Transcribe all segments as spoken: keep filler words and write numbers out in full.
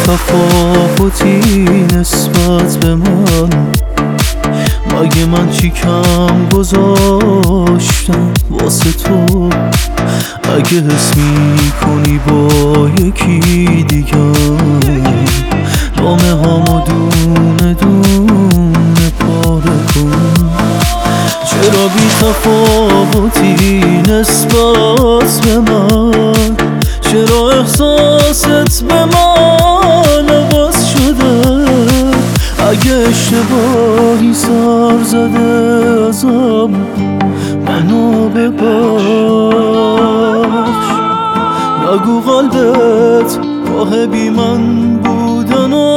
تفاوتی نسبت به من؟ مگه من چی کم گذاشتم واسه تو؟ اگه حس میکنی با یکی دیگر، نامه هامو دونه دونه پاره کن. چرا بی تفاوتی نسبت به من؟ چرا احساست به من عوض شده؟ اگه اشتباهی سر زده ازم منو ببخش. نگو قلبت راه بی من بودن و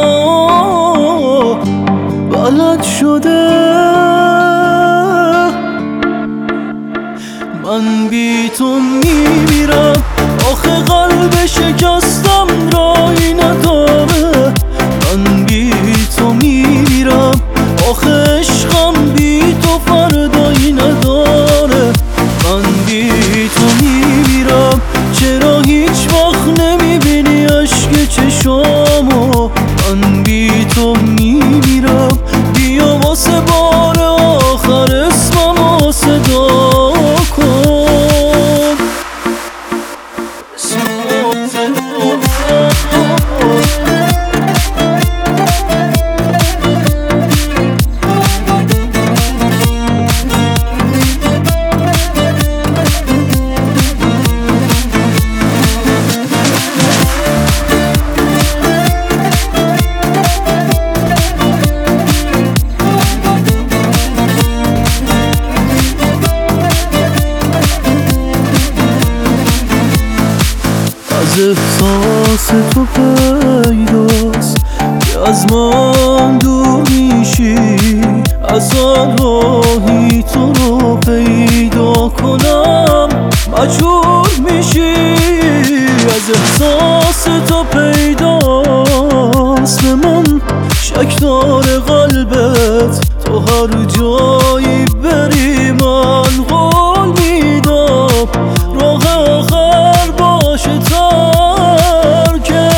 بلد شده. من بی تو میمیرم، آخه قلب شکستم رایی نداره. من بی تو میمیرم، آخه عشقم بی تو فردایی نداره. من بی تو میمیرم، چرا هیچ وقت نمیبینی عشق چشامو؟ من بی تو میمیرم، بیا واسه بار آخر اسممو صدا کن. از احساس تو پیداست که از من دور میشی. از آن راهی تو رو پیدا کنم مجبور میشی. از احساس تو پیداست به من شک داره قلبت. تو هر جایی بری من قول میدم راه آخر باشه ترکت.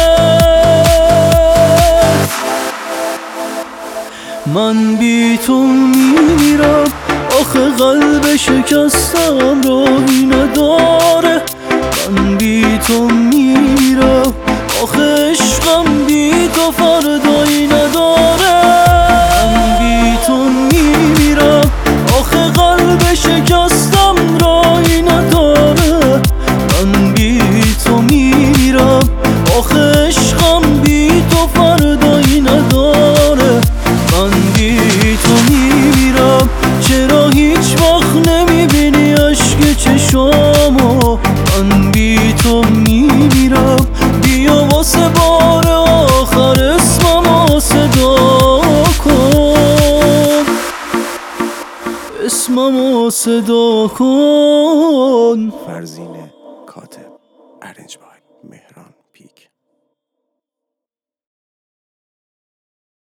من بی تو میمیرم، آخه قلب شکستم راهی نداره. من بی تو میمیرم، آخه عشقم بی تو فردایی نداره. من بی تو میمیرم، آخه قلب شکستم راهی نداره. من بی تو میمیرم، آخه عشقم بی تو فردایی نداره. من بی تو میمیرم، چرا هیچ وقت نمیبینی عشق چشامو؟ من بی تو میمیرم، بیا واسه بار آخر اسممو صدا کن. اسممو صدا کن. فرزینه